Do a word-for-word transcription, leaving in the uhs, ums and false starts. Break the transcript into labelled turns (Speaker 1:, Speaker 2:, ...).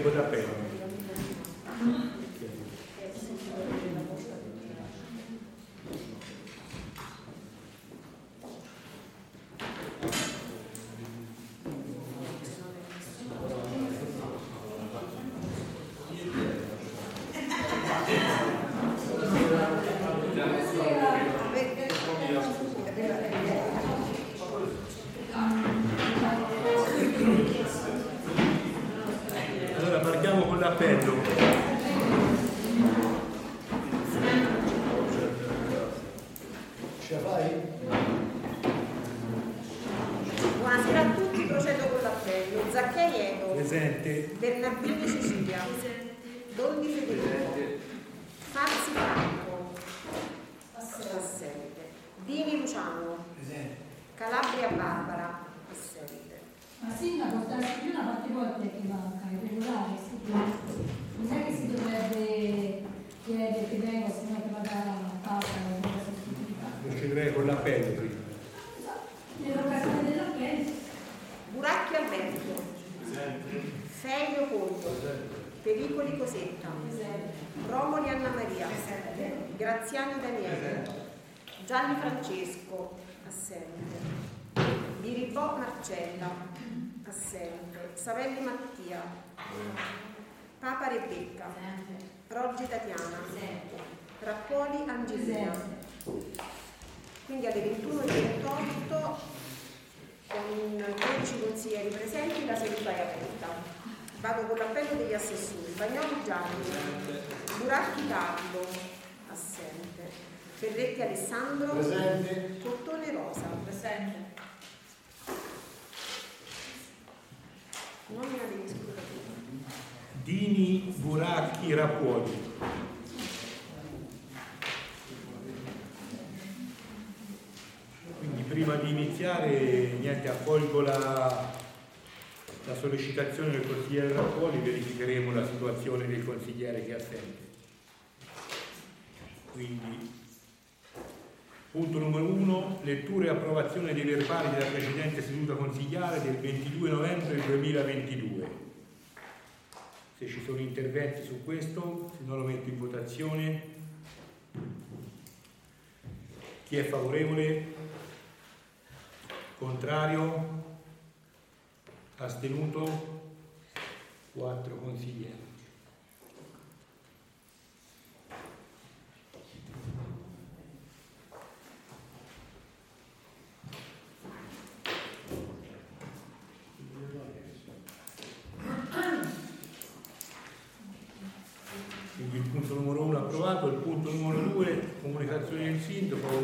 Speaker 1: con l'appello. Allora partiamo con l'appello.
Speaker 2: Ce la fai?
Speaker 3: Buonasera a tutti, procedo con l'appello. Zaccheieto.
Speaker 1: Presente.
Speaker 3: Bernardini Cecilia. Doldi Federico. Farsi Franco. Assente. Dini Luciano.
Speaker 2: Presente.
Speaker 3: Calabria Barbara. Assente.
Speaker 4: Ma sindaco, sta disciplina quante volte che manca, è regolare, sì. Non è che si dovrebbe chiedere che venga, se no che vada a casa o venga sostituita.
Speaker 1: Procederei con l'appello prima.
Speaker 4: Nell'occasione dell'appello.
Speaker 3: Buracchi Alberto. Fei Leopoldo. Pericoli Cosetta. Romoli Anna Maria. Graziani Daniele. Gianni Francesco. Assente. Biribò Marcella. Assente. Savelli Mattia. Papa Rebecca. Roggi Tatiana. Rappuoli Angelina. Quindi alle ventuno e ventotto con tredici consiglieri presenti la seduta è aperta. Vado con l'appello degli assessori. Bagnoli Gianni. Buracchi Carlo. Assente. Ferretti Alessandro.
Speaker 2: Presente.
Speaker 3: Cottone Rosa. Presente. Nomina degli scrutatori.
Speaker 1: Dini, Buracchi, Rappuoli. Quindi prima di iniziare, niente, accolgo la, la sollecitazione del consigliere Rappuoli, verificheremo la situazione del consigliere che è assente. Quindi, punto numero uno, lettura e approvazione dei verbali della precedente seduta consigliare del ventidue novembre duemilaventidue. Se ci sono interventi su questo, se no lo metto in votazione. Chi è favorevole? Contrario? Astenuto? Quattro consiglieri. Quindi il punto numero uno approvato, il punto numero due, comunicazione del sindaco.